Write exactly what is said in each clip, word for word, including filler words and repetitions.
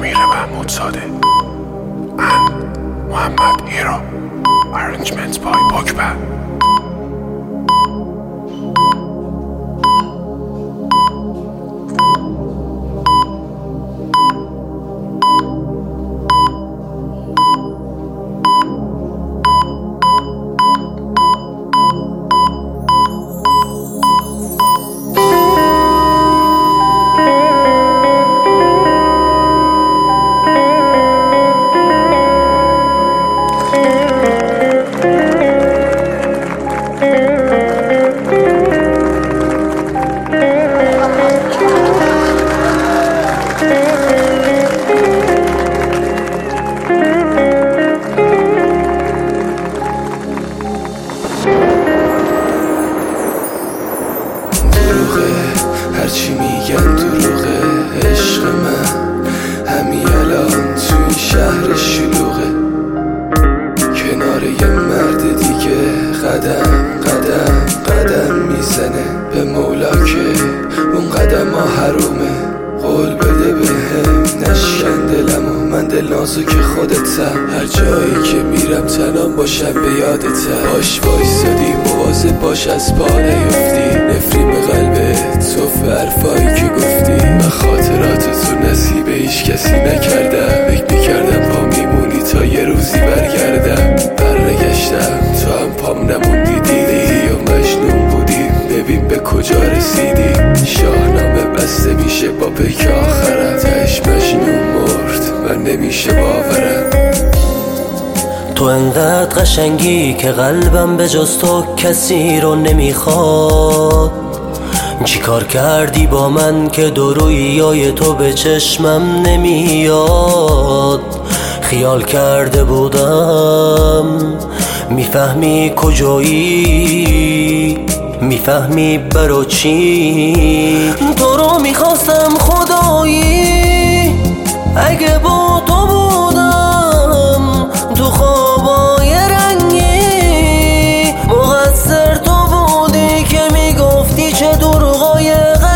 امیر محمود زاده and محمد هیرو. Arrangements by Bokba. هرچی میگن دروغه، عشق من همین الان تو این شهر شلوغه، کنار یه مرد دیگه قدم قدم قدم میزنه به مولا که اون قدم ها حرومه. قول بده بهم نشکن دلمو، من دل نازک خودتم، هر جایی که میرم تنام باشم به یادتم. باش وایسادی مواظب باش از پا نیفتی، نفرین به قلبت توف حرفایی که گفتی. من خاطرات تو نصیب هیچ کسی نکردم، فکر میکردم پا میمونی تا یه روزی برگردم. برنگشتم تو هم پام نموندی، دیدی و مجنون بودیم، ببین به کجا رسیدیم. شاهنامه بسته میشه با پیک آخرم، تهش مجنون مرد من نمیشه باورم. تو انقدر قشنگی که قلبم به جز تو کسی رو نمیخواد. چی کار کردی با من که دو رویای تو به چشمم نمیاد؟ خیال کرده بودم میفهمی کجایی، میفهمی برا چی تو رو میخواستم خدایی. اگه با تو بودم تو خوابای رنگی، مقصر تو بودی که میگفتی چه دروغای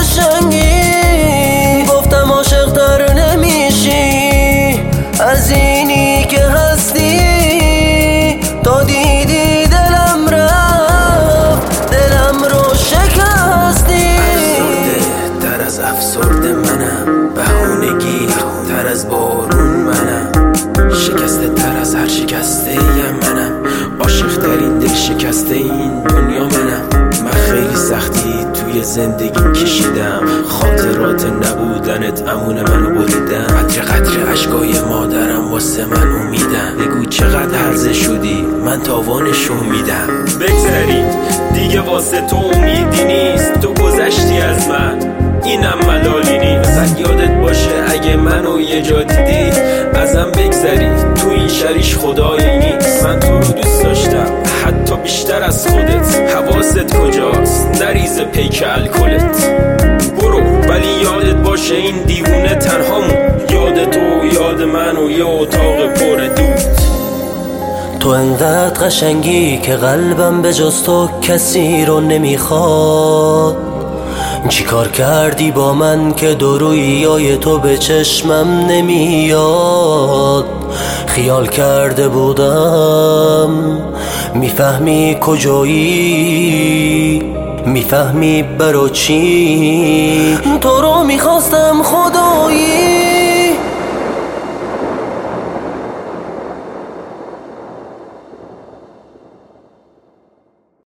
قشنگی. گفتم عاشق تر نمیشی از اینی که هستی، تا دیدی دلم رفت دلم رو شکستی. افسرده تر از افسرده منم، بهانگی تر از بارون منم، شکسته تر از هر شکسته یم منم، عاشق ترین دل شکسته این دنیا منم. من خیلی سختی توی زندگیم کشیدم، خاطرات نبودنت امون منو بریدم. قطره قطره اشکای مادرم واسه من امیدم، بگو چقدر هرزه شدی من تاوانشو میدم. بگذری دیگه واسه تو امیدی نیست، تو گذشتی از من اینم ملالی نیست. یادت باشه اگه منو یه جا دیدی ازم بگذری، تو این شریش خدایی نیست. من تو رو دوست داشتم حتی بیشتر از خودت، حواست کجاست نریز پیک الکلت. برو ولی یادت باشه این دیوونه تنهامون، یاد تو یاد من و یه اتاق پر دود. تو انقدر قشنگی که قلبم به جز تو کسی رو نمیخواد. چی کار کردی با من که دو رویای تو به چشمم نمیاد؟ خیال کرده بودم میفهمی کجایی، میفهمی برا چی تو رو میخواستم خود